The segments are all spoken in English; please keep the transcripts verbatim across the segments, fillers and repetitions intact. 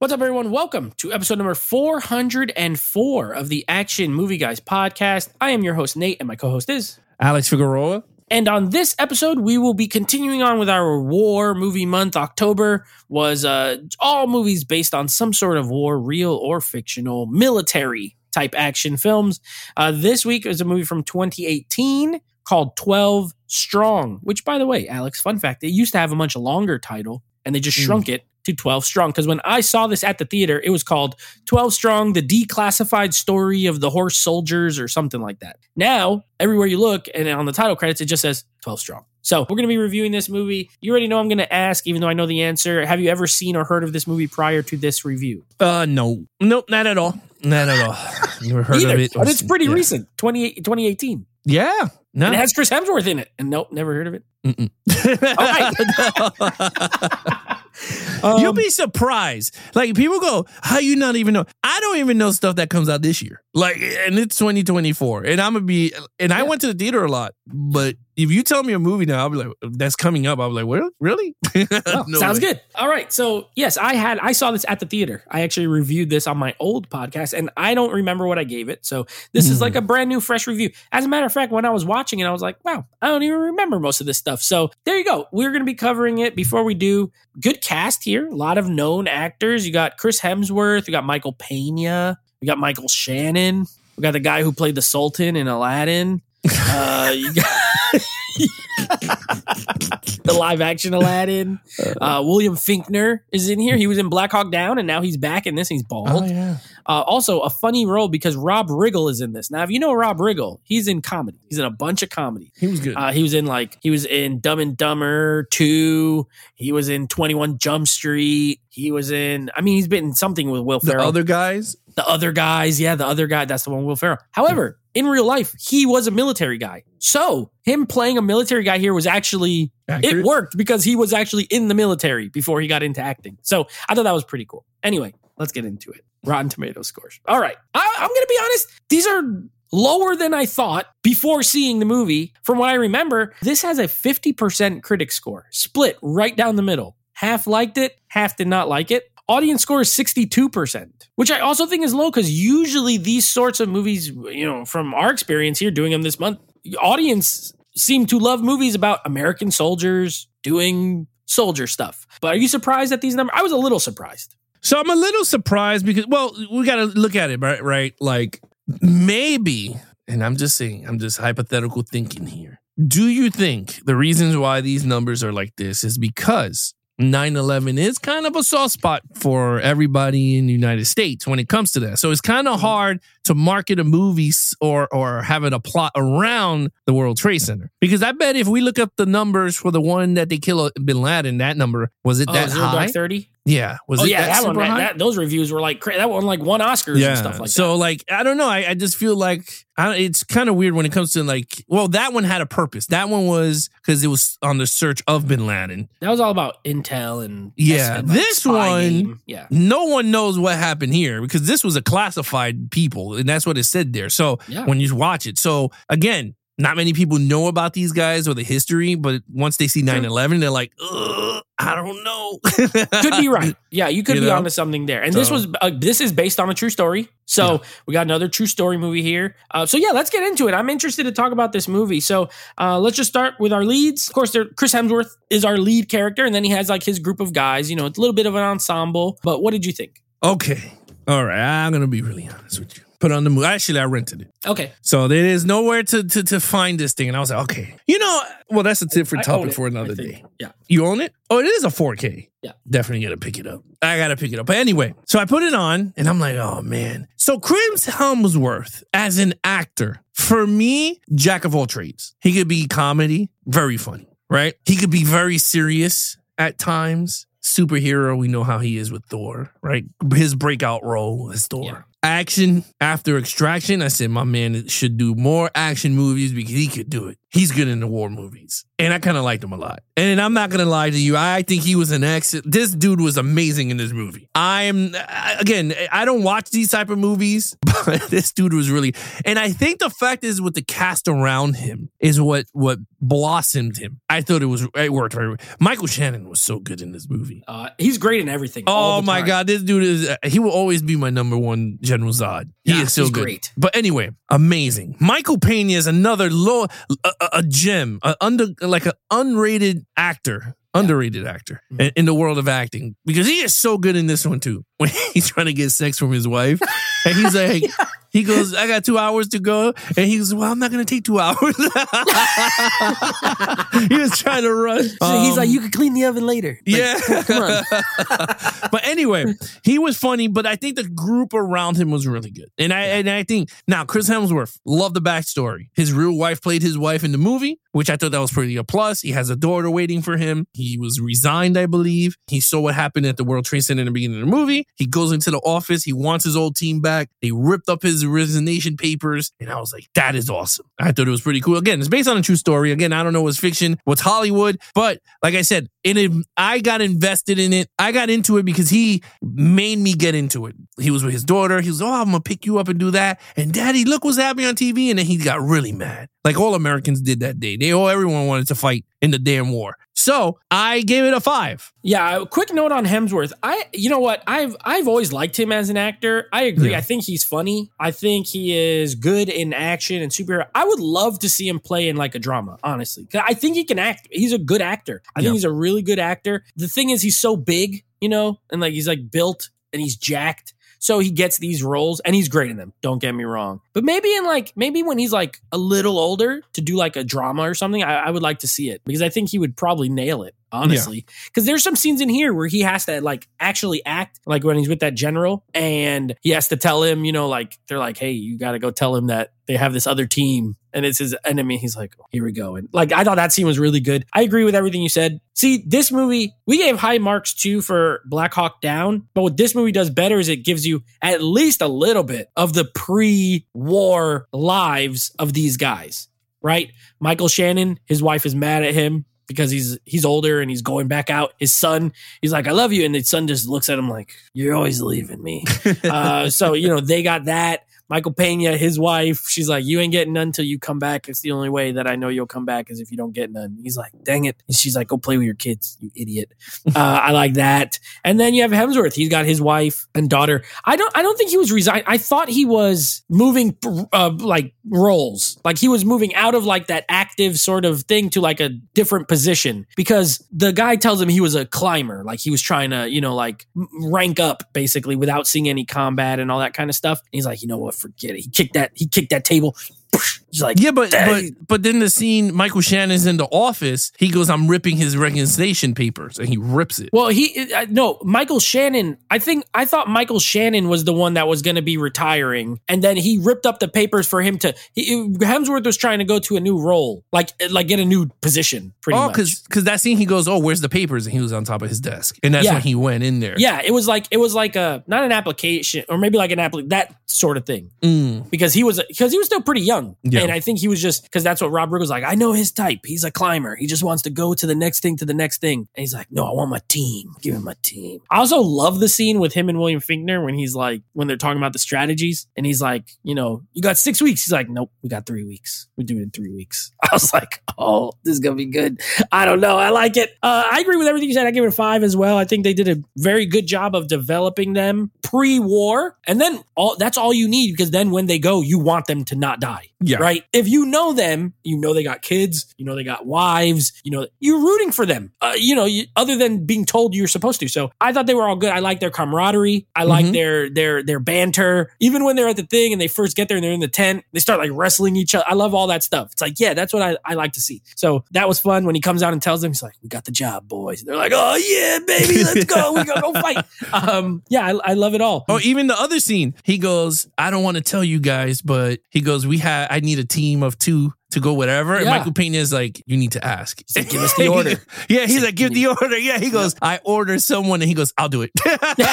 What's up, everyone? Welcome to episode number four hundred four of the Action Movie Guys podcast. I am your host, Nate, and my co-host is Alex Figueroa. And on this episode, we will be continuing on with our war movie month. October was uh, all movies based on some sort of war, real or fictional, military type action films. Uh, this week is a movie from twenty eighteen called twelve Strong, which, by the way, Alex, fun fact, it used to have a much longer title, and they just mm. shrunk it to twelve Strong. Because when I saw this at the theater, it was called twelve Strong, the declassified story of the horse soldiers or something like that. Now, everywhere you look, and on the title credits, it just says twelve Strong. So we're going to be reviewing this movie. You already know I'm going to ask, even though I know the answer. Have you ever seen or heard of this movie prior to this review? Uh, no. Nope, not at all. Not at all. Never heard Either, of it. But it's pretty yeah. recent, twenty eighteen. Yeah. No. And it has Chris Hemsworth in it. And nope, never heard of it. All right. um, You'll be surprised. Like, people go, how you not even know? I don't even know stuff that comes out this year. Like, and it's twenty twenty-four. And I'm going to be, and yeah. I went to the theater a lot. But if you tell me a movie now, I'll be like, that's coming up. I'll be like, well, really? Oh, no sounds way. Good. All right. So, yes, I had, I saw this at the theater. I actually reviewed this on my old podcast, and I don't remember what I gave it. So, this mm. is like a brand new, fresh review. As a matter of fact, when I was watching it, I was like, wow, I don't even remember most of this stuff. So, there you go. We're going to be covering it. Before we do, good cast here. A lot of known actors. You got Chris Hemsworth. You got Michael Pena. We got Michael Shannon. We got the guy who played the Sultan in Aladdin. Uh, you got the live action Aladdin. Uh, William Finkner is in here. He was in Black Hawk Down, and now he's back in this. He's bald. Oh, yeah. Uh, also, a funny role because Rob Riggle is in this. Now, if you know Rob Riggle, he's in comedy. He's in a bunch of comedy. He was good. Uh, he was in like he was in Dumb and Dumber two. He was in twenty-one Jump Street. He was in. I mean, he's been in something with Will Ferrell. The Other Guys. The Other Guys, yeah, the other guy. That's the one, Will Ferrell. However, in real life, he was a military guy. So him playing a military guy here was actually, accurate. It worked because he was actually in the military before he got into acting. So I thought that was pretty cool. Anyway, let's get into it. Rotten Tomatoes scores. All right. I, I'm going to be honest. These are lower than I thought before seeing the movie. From what I remember, this has a fifty percent critic score, split right down the middle. Half liked it, half did not like it. Audience score is sixty-two percent, which I also think is low because usually these sorts of movies, you know, from our experience here doing them this month, audience seem to love movies about American soldiers doing soldier stuff. But are you surprised at these numbers? I was a little surprised. So I'm a little surprised because, well, we got to look at it, right? Right? Like maybe, and I'm just saying, I'm just hypothetical thinking here. Do you think the reasons why these numbers are like this is because nine eleven is kind of a soft spot for everybody in the United States when it comes to that. So it's kind of hard to market a movie or or have it a plot around the World Trade Center. Because I bet if we look up the numbers for the one that they killed Bin Laden, that number, was it oh, that Zero high? Dark thirty? Yeah. Was oh, it yeah, that, that super one, high? that, those reviews were like, cra- that one like won Oscars yeah. and stuff like so, that. So like, I don't know. I, I just feel like I, it's kind of weird when it comes to like, well, that one had a purpose. That one was because it was on the search of Bin Laden. That was all about intel and yeah. and, like, this one, game. yeah. no one knows what happened here because this was a classified people and that's what it said there. So yeah. when you watch it, so again, not many people know about these guys or the history, but once they see nine eleven, they're like, ugh, I don't know. Could be right. Yeah, you could you be know? onto something there. And so, this was uh, this is based on a true story. So yeah. we got another true story movie here. Uh, so yeah, let's get into it. I'm interested to talk about this movie. So uh, let's just start with our leads. Of course, Chris Hemsworth is our lead character, and then he has like his group of guys. You know, it's a little bit of an ensemble. But what did you think? Okay. All right. I'm going to be really honest with you. Put on the movie. Actually, I rented it. Okay. So there is nowhere to, to to find this thing. And I was like, okay. You know, well, that's a different I topic for another day. Yeah. You own it? Oh, it is a four K. Yeah. Definitely got to pick it up. I got to pick it up. But anyway, so I put it on and I'm like, oh, man. So Chris Hemsworth as an actor, for me, jack of all trades. He could be comedy, very funny, right? He could be very serious at times. Superhero, we know how he is with Thor, right? His breakout role as Thor. Yeah. action after Extraction. I said, my man should do more action movies because he could do it. He's good in the war movies. And I kind of liked him a lot. And I'm not going to lie to you. I think he was an excellent. This dude was amazing in this movie. I'm, again, I don't watch these type of movies, but this dude was really, and I think the fact is with the cast around him is what, what blossomed him. I thought it was, it worked very well. Michael Shannon was so good in this movie. Uh, he's great in everything. Oh my God. This dude is, he will always be my number one General Zod. He yeah, is so he's good. Great. But anyway, amazing. Michael Pena is another low, a, a, a gem, a under, like an unrated actor. Underrated actor Mm-hmm. in, in the world of acting because he is so good in this one too. When he's trying to get sex from his wife, and he's like, yeah. he goes, "I got two hours to go," and he goes, "Well, I'm not going to take two hours." He was trying to rush. So um, he's like, "You can clean the oven later." Like, yeah, come on. But anyway, he was funny. But I think the group around him was really good, and I and I think now Chris Hemsworth, love the backstory. His real wife played his wife in the movie, which I thought that was pretty a plus. He has a daughter waiting for him. He was resigned, I believe. He saw what happened at the World Trade Center in the beginning of the movie. He goes into the office. He wants his old team back. They ripped up his resignation papers. And I was like, that is awesome. I thought it was pretty cool. Again, it's based on a true story. Again, I don't know what's fiction, what's Hollywood. But like I said, it, I got invested in it. I got into it because he made me get into it. He was with his daughter. He was, oh, I'm going to pick you up and do that. And daddy, look what's happening on T V. And then he got really mad. Like all Americans did that day. They all, everyone wanted to fight in the damn war. So I gave it a five. Yeah, a quick note on Hemsworth. I, you know what? I've I've always liked him as an actor. I agree. Yeah. I think he's funny. I think he is good in action and superhero. I would love to see him play in like a drama, honestly. I think he can act. He's a good actor. I yeah. think he's a really good actor. The thing is, he's so big, you know, and like he's like built and he's jacked. So he gets these roles and he's great in them. Don't get me wrong. But maybe in like, maybe when he's like a little older to do like a drama or something, I, I would like to see it because I think he would probably nail it, honestly. Because yeah. there's some scenes in here where he has to like actually act, like when he's with that general and he has to tell him, you know, like they're like, hey, you got to go tell him that they have this other team and it's his enemy. He's like, oh, here we go. And like, I thought that scene was really good. I agree with everything you said. See, this movie, we gave high marks too for Black Hawk Down, but what this movie does better is it gives you at least a little bit of the pre-war lives of these guys, right? Michael Shannon, his wife is mad at him because he's he's older and he's going back out. His son, he's like, I love you. And the son just looks at him like, you're always leaving me. uh, so, you know, they got that. Michael Pena, his wife, she's like, you ain't getting none until you come back. It's the only way that I know you'll come back is if you don't get none. He's like, dang it. And she's like, go play with your kids, you idiot. uh, I like that. And then you have Hemsworth. He's got his wife and daughter. I don't I don't think he was resigning. I thought he was moving uh, like roles. Like he was moving out of like that active sort of thing to like a different position because the guy tells him he was a climber. Like he was trying to, you know, like rank up basically without seeing any combat and all that kind of stuff. And he's like, you know what? Forget it. He kicked that. He kicked that table. He's like, yeah, but but but then the scene, Michael Shannon's in the office. He goes, "I'm ripping his resignation papers," and he rips it. Well, he uh, no Michael Shannon. I think I thought Michael Shannon was the one that was going to be retiring, and then he ripped up the papers for him to. He, Hemsworth was trying to go to a new role, like like get a new position. Pretty oh, much. because because that scene, he goes, "Oh, where's the papers?" And he was on top of his desk, and that's yeah. when he went in there. Yeah, it was like it was like a not an application, or maybe like an app that sort of thing. Mm. Because he was because he was still pretty young. Yeah. And I think he was just, because that's what Rob Riggle was like, I know his type. He's a climber. He just wants to go to the next thing, to the next thing. And he's like, no, I want my team. Give him my team. I also love the scene with him and William Fichtner when he's like, when they're talking about the strategies. And he's like, you know, you got six weeks. He's like, nope, we got three weeks. We do it in three weeks. I was like, oh, this is going to be good. I don't know. I like it. Uh, I agree with everything you said. I give it a five as well. I think they did a very good job of developing them pre-war. And then all that's all you need, because then when they go, you want them to not die. Yeah. Right. If you know them, you know they got kids, you know they got wives, you know, you're rooting for them, uh, you know, you, other than being told you're supposed to. So I thought they were all good. I like their camaraderie. I like mm-hmm. their their their banter. Even when they're at the thing and they first get there and they're in the tent, they start like wrestling each other. I love all that stuff. It's like, yeah, that's what I, I like to see. So that was fun. When he comes out and tells them, he's like, we got the job, boys. They're like, oh yeah, baby, let's go. We gotta go fight. Um, yeah, I, I love it all. Oh, even the other scene, he goes, I don't want to tell you guys, but he goes, we had, I need a team of two to go whatever. And Yeah. Michael Pena is like, you need to ask. He's like, give us the order. Yeah, he's like, give the order. Yeah, he goes, I order someone, and he goes, I'll do it.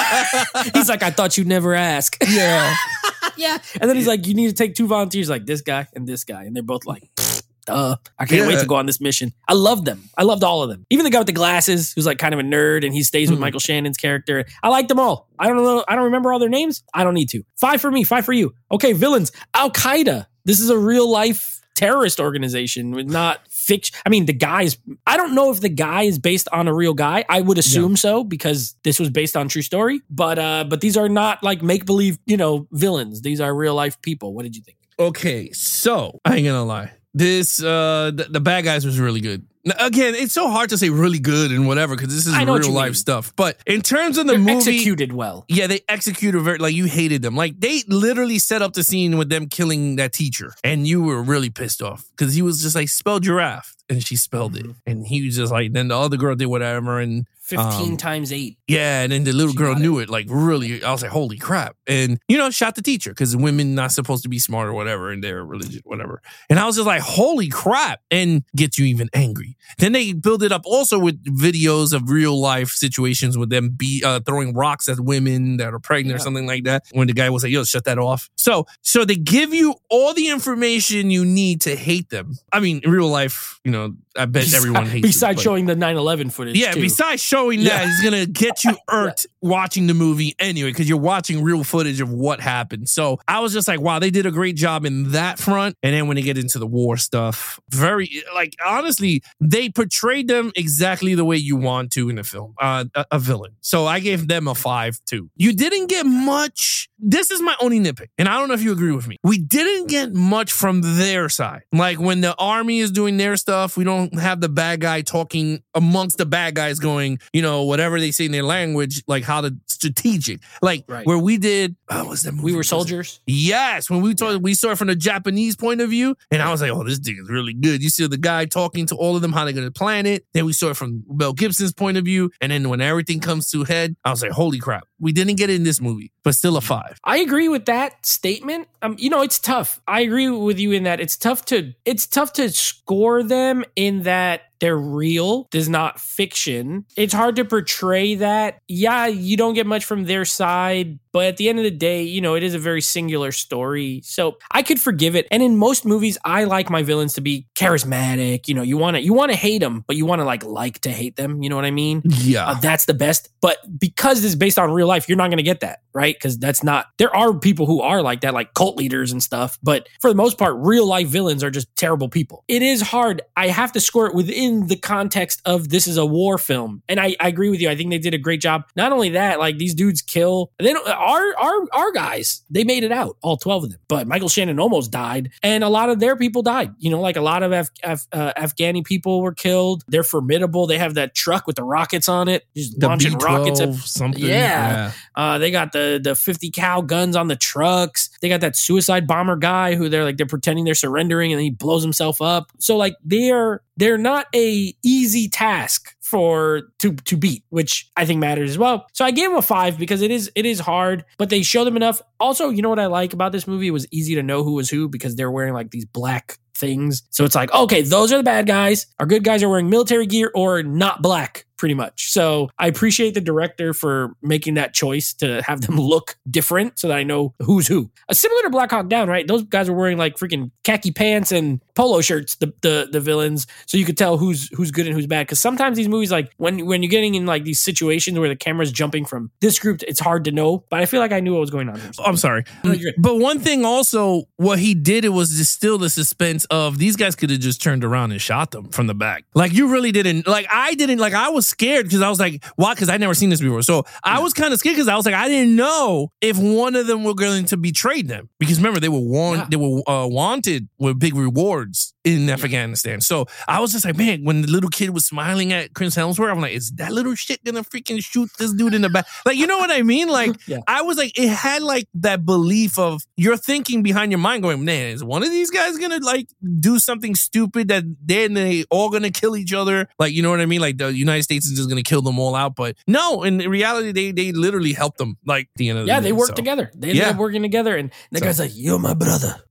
He's like, I thought you'd never ask. Yeah. Yeah. And then he's like, you need to take two volunteers, like this guy and this guy. And they're both like, duh. I can't Yeah. wait to go on this mission. I love them. I loved all of them. Even the guy with the glasses, who's like kind of a nerd, and he stays with Mhm. Michael Shannon's character. I liked them all. I don't know. I don't remember all their names. I don't need to. Five for me, five for you. Okay, villains. Al Qaeda. This is a real life terrorist organization with not fiction. I mean, the guy's, I don't know if the guy is based on a real guy. I would assume so because this was based on true story. But uh, but these are not like make believe, you know, villains. These are real life people. What did you think? Okay, so I ain't gonna lie. This uh the, the bad guys was really good. Now, again, it's so hard to say really good and whatever because this is I know what real you life mean. stuff. But in terms of the They're movie, executed well. yeah, they executed very like you hated them. Like they literally set up the scene with them killing that teacher, and you were really pissed off because he was just like spell giraffe, and she spelled it, and he was just like. Then the other girl did whatever, and fifteen um, times eight. yeah, and then the little She girl got knew it. Like really, I was like, holy crap! And you know, shot the teacher because women not supposed to be smart or whatever in their religion, whatever. And I was just like, holy crap! And gets you even angry. Then they build it up also with videos of real life situations with them be uh, throwing rocks at women that are pregnant Yeah. or something like that. When the guy was like, yo, shut that off. So, so they give you all the information you need to hate them. I mean, in real life, you know, I bet everyone hates them, Besides but- showing the nine eleven footage. yeah, too. besides showing Yeah. that, it's going to get you irked watching the movie anyway, because you're watching real footage of what happened. So I was just like, wow, they did a great job in that front. And then when they get into the war stuff, very, like, honestly, they portrayed them exactly the way you want to in the film, uh, a, a villain. So I gave them a five, too. You didn't get much. This is my only nitpick, and I don't know if you agree with me. We didn't get much from their side. Like when the army is doing their stuff, we don't have the bad guy talking amongst the bad guys going, you know, whatever they say in their language, like how to strategic. Like Right. where we did, oh, what's that movie? We Were Was it- Soldiers. Yes, when we told, we saw it from the Japanese point of view, and I was like, "Oh, this thing is really good." You see the guy talking to all of them, how they're gonna plan it. Then we saw it from Mel Gibson's point of view, and then when everything comes to a head, I was like, "Holy crap!" We didn't get it in this movie, but still a five. I agree with that statement. Um, you know, it's tough. I agree with you in that it's tough to it's tough to score them in that they're real. There's not fiction. It's hard to portray that. Yeah, you don't get much from their side, but at the end of the day, you know, it is a very singular story. So I could forgive it. And in most movies, I like my villains to be charismatic. You know, you want to you want to hate them, but you want to like like to hate them. You know what I mean? Yeah, Uh, that's the best. But because this is based on real life, you're not going to get that, right? Because that's not, there are people who are like that, like cult leaders and stuff. But for the most part, real life villains are just terrible people. It is hard. I have to score it within the context of this is a war film. And I, I agree with you. I think they did a great job. Not only that, like these dudes kill, they don't, our, our, our guys, they made it out, all twelve of them. But Michael Shannon almost died. And a lot of their people died. You know, like a lot of Af- Af- uh, Afghani people were killed. They're formidable. They have that truck with the rockets on it, just the launching B rockets at twelve something. Yeah. Uh, they got the the fifty cal guns on the trucks. They got that suicide bomber guy who they're like they're pretending they're surrendering and then he blows himself up. So like they're they're not a easy task for to to beat, which I think matters as well. So I gave them a five because it is it is hard, but they show them enough. Also, you know what I like about this movie? It was easy to know who was who because they're wearing like these black things. So it's like, okay, those are the bad guys. Our good guys are wearing military gear or not black, pretty much. So I appreciate the director for making that choice to have them look different so that I know who's who. Uh, similar to Black Hawk Down, right? Those guys were wearing like freaking khaki pants and polo shirts, the the, the villains, so you could tell who's who's good and who's bad. Because sometimes these movies, like when when you're getting in like these situations where the camera's jumping from this group, it's hard to know. But I feel like I knew what was going on here. I'm sorry. No, you're good. But one thing also, what he did, it was distill the suspense of these guys could have just turned around and shot them from the back. Like you really didn't, like I didn't, like I was scared because I was like, why? Because I'd never seen this before. So I was kind of scared because I was like, I didn't know if one of them were going to betray them. Because remember, they were warned, Yeah. they were uh, wanted with big rewards in Afghanistan. So I was just like, man, when the little kid was smiling at Chris Hemsworth, I'm like, is that little shit gonna freaking shoot this dude in the back? Like, you know what I mean? Like, Yeah. I was like, it had like that belief of you're thinking behind your mind going, man, is one of these guys gonna like do something stupid that then they all gonna kill each other? Like, you know what I mean? Like the United States is just gonna kill them all out. But no, in reality, they they literally helped them. Like at the end of the Yeah, day, they worked so. together. They ended Yeah. up working together. And the So- guy's like, you're my brother.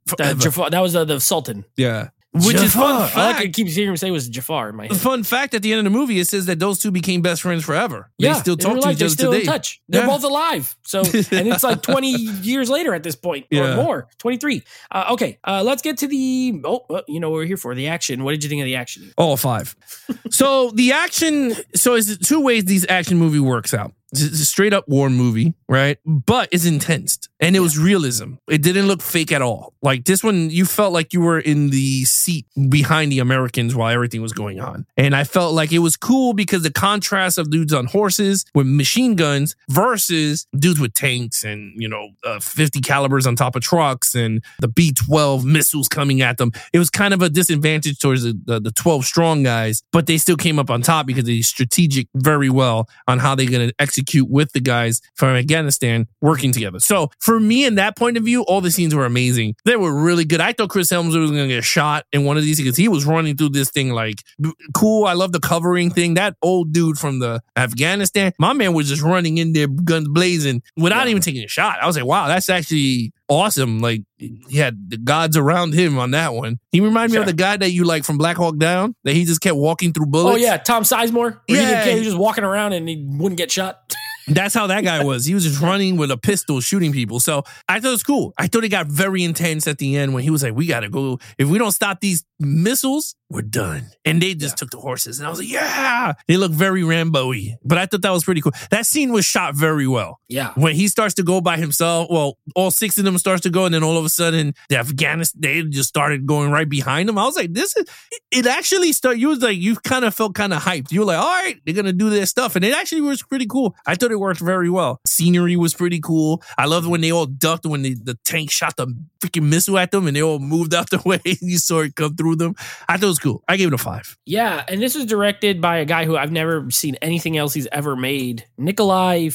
That, Jafar, that was uh, the Sultan. Yeah. Which Jafar. is fun fact. All I could keep hearing him say was Jafar in my head. Fun fact, at the end of the movie, it says that those two became best friends forever. Yeah, they still talk to life, each they're other still today. In touch. They're yeah. both alive. So, and it's like twenty years later at this point, or Yeah. more, twenty-three. Uh, okay, uh, let's get to the, oh, well, you know what we're here for, the action. What did you think of the action? Oh, five. So the action, so it's two ways these action movie works out. It's a straight up war movie, right? But it's intense and it was realism. It didn't look fake at all. Like this one, you felt like you were in the seat behind the Americans while everything was going on. And I felt like it was cool because the contrast of dudes on horses with machine guns versus dudes with tanks and, you know, uh, fifty calibers on top of trucks and the B twelve missiles coming at them. It was kind of a disadvantage towards the, the, the twelve strong guys, but they still came up on top because they strategic very well on how they're going to execute with the guys from Afghanistan working together. So for me, in that point of view, all the scenes were amazing. They were really good. I thought Chris Hemsworth was going to get shot in one of these because he was running through this thing like, cool. I love the covering thing. That old dude from the Afghanistan, my man was just running in there, guns blazing, without yeah. even taking a shot. I was like, wow, that's actually awesome. Like, he had the gods around him on that one. He reminded sure. me of the guy that you like from Black Hawk Down, that he just kept walking through bullets. Oh, yeah, Tom Sizemore. Yeah. He, didn't care. He was just walking around and he wouldn't get shot. That's how that guy was. He was just running with a pistol shooting people. So I thought it was cool. I thought it got very intense at the end when he was like, we got to go. If we don't stop these missiles, we're done. And they just yeah. took the horses. And I was like, yeah. They look very Rambo-y. But I thought that was pretty cool. That scene was shot very well. Yeah. When he starts to go by himself, well, all six of them starts to go. And then all of a sudden, the Afghanistan, they just started going right behind him. I was like, this is, it actually started, you was like, you kind of felt kind of hyped. You were like, all right, they're going to do their stuff. And it actually was pretty cool. I thought it worked very well. Scenery was pretty cool. I loved when they all ducked when they, the tank shot the freaking missile at them and they all moved out the way. You saw it come through them. I thought it was cool. I gave it a five. Yeah, and this was directed by a guy who I've never seen anything else he's ever made. Nikolai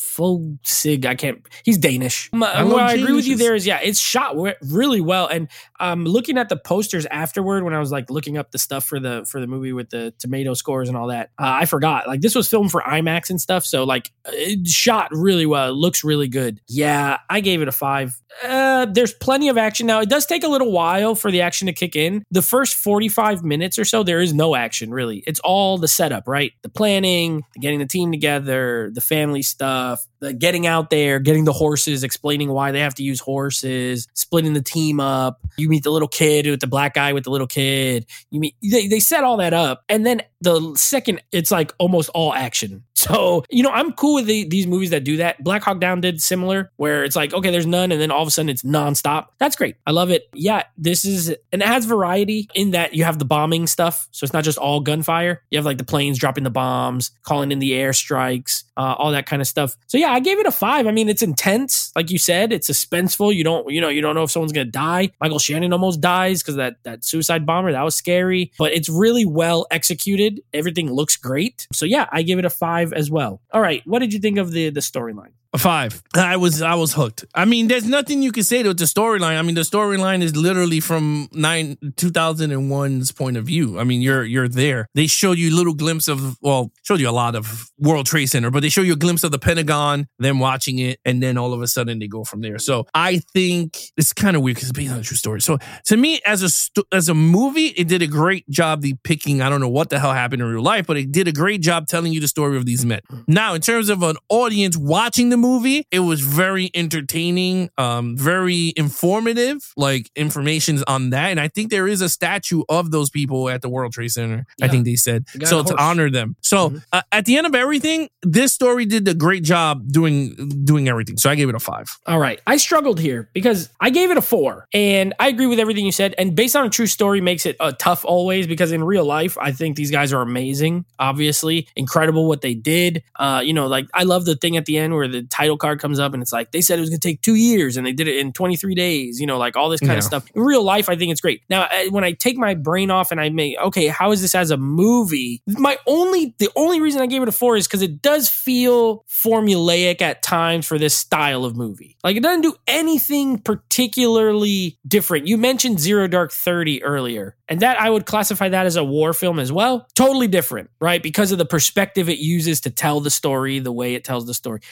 Fogsig. I can't. He's Danish. I, what I agree with you there is, yeah, it's shot really well. And um, looking at the posters afterward, when I was like looking up the stuff for the for the movie with the tomato scores and all that, uh, I forgot. Like this was filmed for IMAX and stuff, so like it shot really well. It looks really good. Yeah, I gave it a five. Uh, there's plenty of action now. It does take a little while for the action to kick in. The first forty-five minutes or so, there is no action really. It's all the setup, right? The planning, the getting the team together, the family stuff, the getting out there, getting the horses, explaining why they have to use horses, splitting the team up. You meet the little kid with the black guy with the little kid. You meet they they set all that up, and then the second it's like almost all action. So, you know, I'm cool with the, these movies that do that. Black Hawk Down did similar, where it's like, okay, there's none, and then all of a sudden it's nonstop. That's great. I love it. Yeah, this is, and it has variety in that you have the bombing stuff. So it's not just all gunfire. You have like the planes dropping the bombs, calling in the airstrikes, uh, all that kind of stuff. So yeah, I gave it a five. I mean, it's intense. Like you said, it's suspenseful. You don't, you know, you don't know if someone's going to die. Michael Shannon almost dies because that, that suicide bomber, that was scary, but it's really well executed. Everything looks great. So yeah, I give it a five as well. All right. What did you think of the, the storyline? A five. I was I was hooked. I mean, there's nothing you can say to the storyline. I mean, the storyline is literally from nine two thousand one's point of view. I mean, you're you're there. They showed you a little glimpse of, well, showed you a lot of World Trade Center, but they show you a glimpse of the Pentagon, them watching it, and then all of a sudden they go from there. So I think it's kind of weird because it's based on a true story. So to me, as a st- as a movie, it did a great job depicting, I don't know what the hell happened in real life, but it did a great job telling you the story of these men. Now, in terms of an audience watching the movie, it was very entertaining, um, very informative, like information's on that. And I think there is a statue of those people at the World Trade Center, yeah. I think they said, so to honor them. So mm-hmm. uh, at the end of everything, this story did a great job doing doing everything. So I gave it a five. All right. I struggled here because I gave it a four. And I agree with everything you said. And based on a true story makes it uh, tough always, because in real life, I think these guys are amazing, obviously. Incredible what they did. Uh, you know, like I love the thing at the end where the title card comes up and it's like, they said it was going to take two years and they did it in twenty-three days, you know, like all this kind yeah. of stuff. In real life, I think it's great. Now, when I take my brain off and I make, okay, how is this as a movie? My only, the only reason I gave it a four is because it does feel formulaic at times for this style of movie. Like it doesn't do anything particularly different. You mentioned Zero Dark Thirty earlier, and that I would classify that as a war film as well. Totally different, right? Because of the perspective it uses to tell the story, the way it tells the story. This doesn't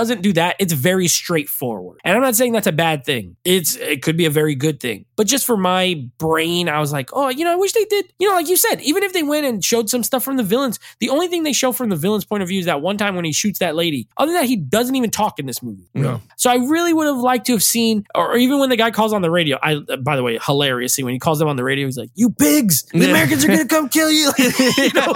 doesn't do that. It's very straightforward. And I'm not saying that's a bad thing. It's It could be a very good thing. But just for my brain, I was like, oh, you know, I wish they did. You know, like you said, even if they went and showed some stuff from the villains, the only thing they show from the villain's point of view is that one time when he shoots that lady. Other than that, he doesn't even talk in this movie. No. So I really would have liked to have seen, or even when the guy calls on the radio, I, by the way, hilarious scene when he calls them on the radio, he's like, you pigs, the Americans are going to come kill you. You know,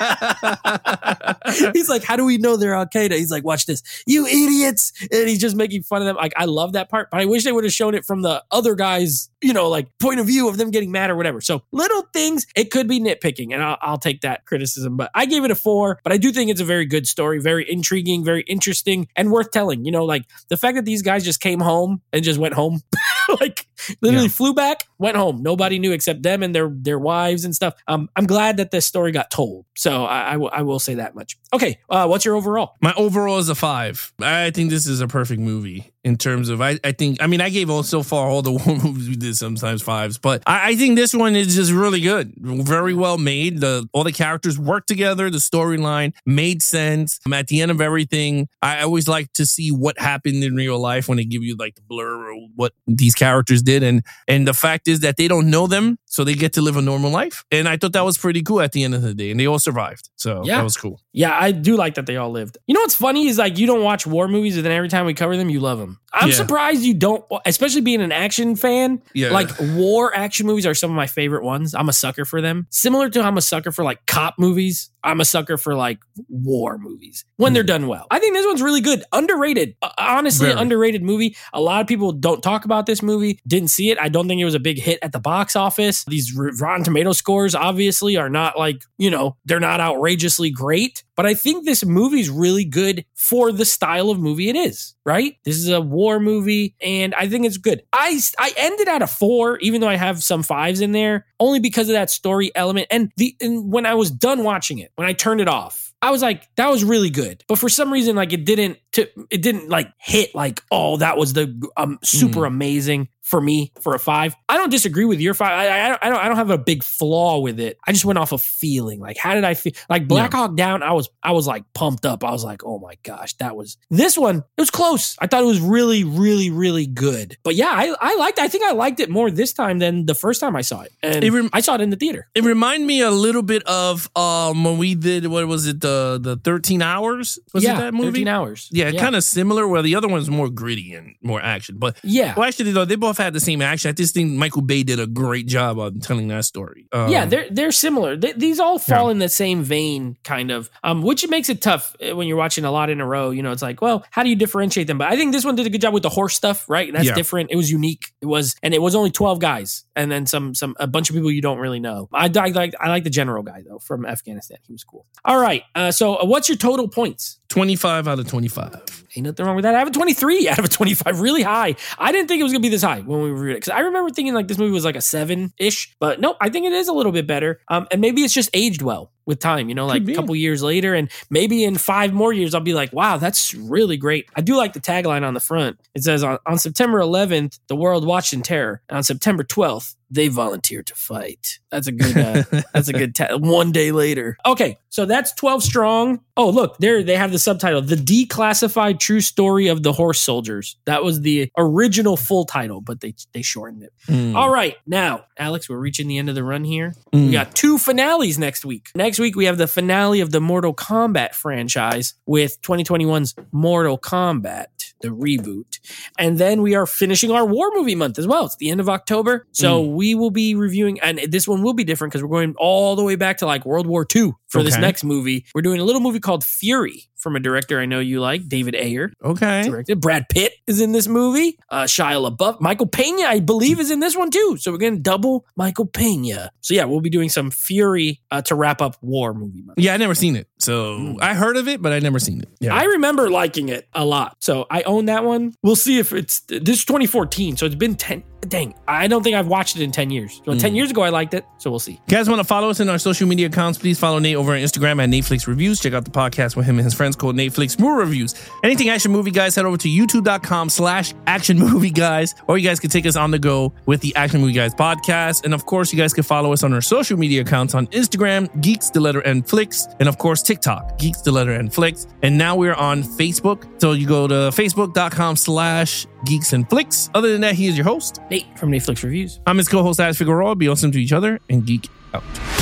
like, he's like, how do we know they're Al-Qaeda? He's like, watch this, you idiots. And he's just making fun of them. Like, I love that part, but I wish they would have shown it from the other guys, you know, like point of view of them getting mad or whatever. So little things, it could be nitpicking, and I'll, I'll take that criticism, but I gave it a four, but I do think it's a very good story, very intriguing, very interesting, and worth telling. You know, like the fact that these guys just came home and just went home, like literally yeah. flew back, went home. Nobody knew except them and their their wives and stuff. Um, I'm glad that this story got told. So I, I, w- I will say that much. Okay, uh, what's your overall? My overall is a five. I think this is a perfect movie in terms of, I, I think, I mean, I gave all so far all the war movies we did sometimes fives, but I, I think this one is just really good. Very well made. The all the characters work together. The storyline made sense. Um, at the end of everything, I always like to see what happened in real life when they give you like the blur or what these characters did. And, and the fact is that they don't know them, so they get to live a normal life. And I thought that was pretty cool at the end of the day. And they all survived. So yeah. that was cool. Yeah, I do like that they all lived. You know what's funny is like you don't watch war movies, and then every time we cover them, you love them. I'm yeah. surprised you don't, especially being an action fan. Yeah. Like war action movies are some of my favorite ones. I'm a sucker for them. Similar to how I'm a sucker for like cop movies, I'm a sucker for like war movies when mm. they're done well. I think this one's really good. Underrated. Uh, honestly, Very. underrated movie. A lot of people don't talk about this movie. Didn't see it. I don't think it was a big hit at the box office. These Rotten Tomato scores obviously are not like, you know, they're not outrageously great. But I think this movie's really good for the style of movie it is, right? This is a war movie, and I think it's good. I, I ended at a four, even though I have some fives in there, only because of that story element. And the and when I was done watching it, when I turned it off, I was like, that was really good. But for some reason, like it didn't, to, it didn't like hit like, oh, that was the um, super mm. amazing for me for a five. I don't disagree with your five. I, I, I don't, I don't have a big flaw with it. I just went off of feeling. Like, how did I feel? Like Black yeah. Hawk Down, I was, I was like pumped up. I was like, oh my gosh, that was, this one, it was close. I thought it was really, really, really good. But yeah, I, I liked, I think I liked it more this time than the first time I saw it. And it rem- I saw it in the theater. It reminded me a little bit of um when we did, what was it? The, the thirteen hours? Was yeah, it that movie? thirteen hours. Yeah, yeah. kind of similar, where the other one's more gritty and more action. But yeah. Well, actually, though, they both had the same action. I just think Michael Bay did a great job on telling that story. Um, yeah, they're they're similar. They, these all fall yeah. in the same vein, kind of, um, which makes it tough when you're watching a lot in a row. You know, it's like, well, how do you differentiate them? But I think this one did a good job with the horse stuff, right? That's yeah. different. It was unique. It was, and it was only twelve guys, and then some some a bunch of people you don't really know. I, I like I like the general guy though from Afghanistan. He was cool. All right, uh, so uh, what's your total points? twenty-five out of twenty-five. Ain't nothing wrong with that. I have a twenty-three out of a twenty-five, really high. I didn't think it was going to be this high when we reviewed it, because I remember thinking like this movie was like a seven-ish, but nope, I think it is a little bit better. Um, and maybe it's just aged well with time, you know, like a couple years later, and maybe in five more years, I'll be like, wow, that's really great. I do like the tagline on the front. It says, on, on September eleventh, the world watched in terror. And on September twelfth, they volunteered to fight. That's a good, uh, that's a good, ta- one day later. Okay, so that's twelve strong. Oh, look, there they have the subtitle, The Declassified True Story of the Horse Soldiers. That was the original full title, but they they shortened it. Mm. All right, now, Alex, we're reaching the end of the run here. Mm. We got two finales next week. Next week, we have the finale of the Mortal Kombat franchise with twenty twenty-one's Mortal Kombat, the reboot. And then we are finishing our war movie month as well. It's the end of October. So mm. we will be reviewing, and this one will be different because we're going all the way back to like World War Two for okay. this next movie. We're doing a little movie called Fury from a director I know you like, David Ayer. Okay. Directed. Brad Pitt is in this movie. Uh, Shia LaBeouf. Michael Pena, I believe, is in this one too. So we're going to double Michael Pena. So yeah, we'll be doing some Fury uh, to wrap up war movie month. Yeah, I never seen it. So mm. I heard of it, but I never seen it. Yeah. I remember liking it a lot. So I own that one. We'll see if it's, this is twenty fourteen. So it's been ten, dang, I don't think I've watched it in ten years. So mm. ten years ago, I liked it. So we'll see. You guys want to follow us in our social media accounts? Please follow Nate over on Instagram at Netflix Reviews. Check out the podcast with him and his friends called Netflix Movie Reviews. Anything Action Movie Guys, head over to youtube.com slash Action Movie Guys, or you guys can take us on the go with the Action Movie Guys podcast. And of course, you guys can follow us on our social media accounts on Instagram, Geeks, the letter N Flicks, and of course, TikTok, Geeks, the letter N Flicks. And now we're on Facebook. So you go to facebook.com slash Geeks and Flicks. Other than that, he is your host, Nate from Netflix Reviews. I'm his co-host, Alex Figueroa. Be awesome to each other and geek out.